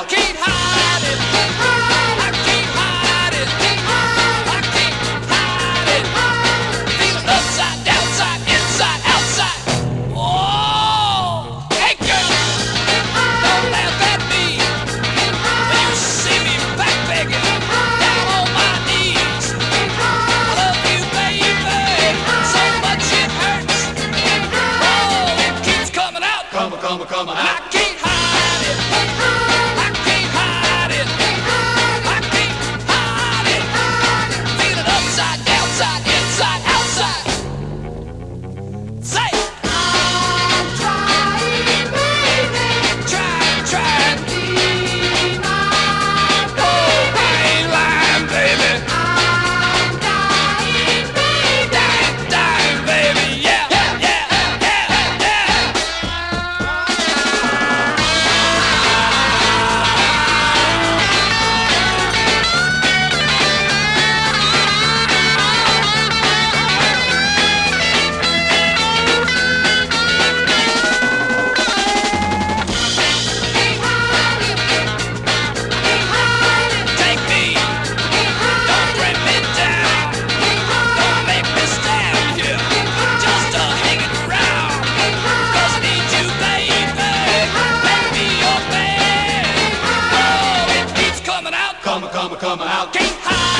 can't hide it. I can't hide it. I can't hide it. Feeling upside, downside, inside, outside. Oh, hey girl, don't laugh at me when you see me back begging down on my knees. I love you, baby, so much it hurts. Oh, it keeps coming out, coming out. I can't hide it. I can't hide it. I can't hide it. Feeling upside, downside, inside, outside. Say, I'm trying, baby. Trying. Oh, I ain't lying, baby. I'm dying, baby. Dying, baby. Yeah. Take me, don't bring me down, don't make me stand here, just hanging around. 'Cause I need you, baby, make me your man. Oh, it keeps coming out, coming out. Can't hide.